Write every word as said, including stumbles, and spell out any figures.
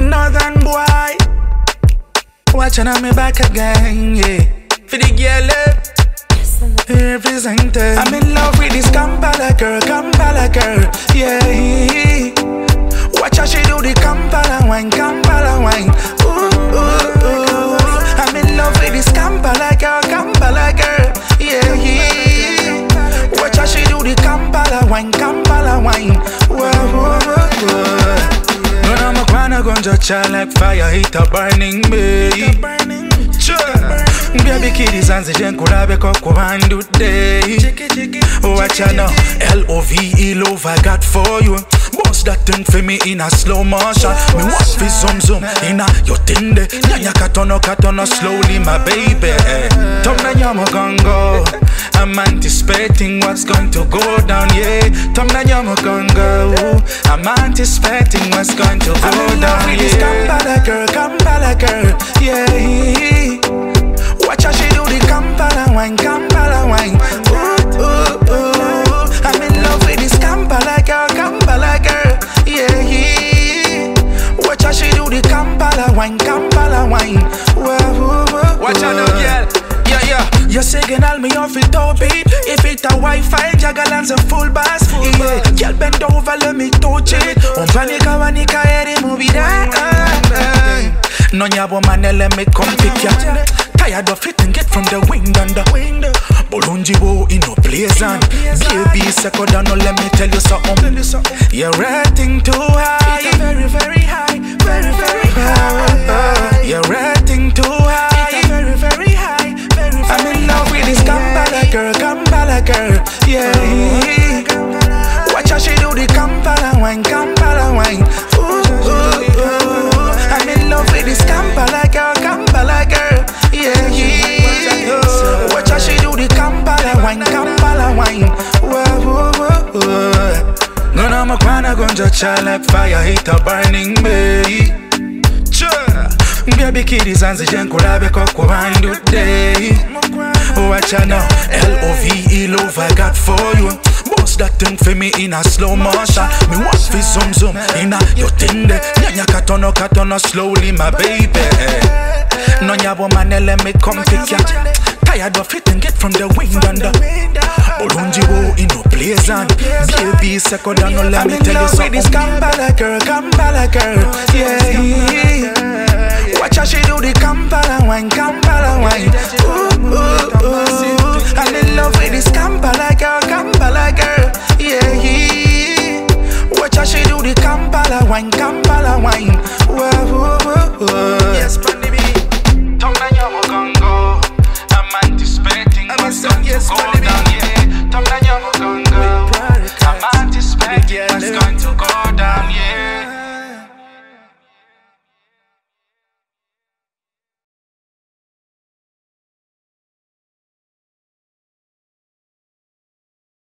Northern boy, watching on me back again, yeah. For the girl, represented. I'm in love with this Kampala girl, Kampala girl, yeah. Watch how she do the Kampala wine, Kampala wine. Ooh, ooh, ooh. I'm in love with this Kampala girl, Kampala girl, yeah. Watch how she do the Kampala wine, Kampala wine. Whoa, whoa, whoa. When I'm a gonna gunja child like fire, hit a burning babe. Baby kiddies and the jen kurabe koko bandu day. Watch out now, L O V E love I got for you. Bounce that thing for me in a slow motion. Me want fi zoom zoom in a your tinde. Nyanya katono katono slowly my baby. Tom na nyamo gongo. I'm anticipating what's going to go down, yeah. Tom na nyamo gongo. I'm anticipating what's going to go I'm down, yeah. This Kampala girl, Kampala girl, yeah. Watch how she do the Kampala wine, Kampala wine. Ooh, ooh, ooh. I'm in love with this Kampala girl, Kampala girl, yeah. Watch how she do the Kampala wine, Kampala wine. Whoa, whoa, whoa. Watch out now, girl. Yeah, yeah. You signal me off it top it. If it a Wi-Fi, Jagalan's a full bass. Yeah, girl bend over, let me touch it. On panika wanika eri movie that. No nyabo mane, let me come pick ya. Tired of it and get from the wind under. Bolunji wo in no place and baby second down, no let me tell you something. You're rating too high. It's very, very high. Very, very high. You're rating too high. It's very, very high. Very, very I'm in love with this Kampala girl, Kampala girl, yeah. Watch how she do the Kampala wine, Kampala wine. Ooh, ooh, ooh. I'm in love with this Kampala girl, Kampala girl, yeah, yeah. Watch how she do the Kampala wine, Kampala wine. Whoa, whoa, whoa, whoa. No, no, I'm gonna gunja child like fire, hit a burning babe. Baby kiddies and the jen kurabe koko bandu day. Watch out now, L O V E love I got for you. Bounce that thing for me in a slow motion. Me want fi zoom zoom in a your tinde. Nyanya katono katono slowly my baby. No nyabo mane let me come pick ya. Tired of it and get from the wind under. Bolunji wo in no place and baby second down, no let me tell you something. I'm in love with this Kampala girl, Kampala girl, yeah. Watch how she do the Kampala wine, Kampala wine. Ooh, ooh, ooh. I'm in love with this Kampala girl, Kampala girl, yeah. Watch how she do the Kampala wine, Kampala wine. Whoa, whoa, whoa, whoa. Yes, Pandy B. Tom na nyamo gongo. I'm anticipating what's going to go down, yeah. Tom na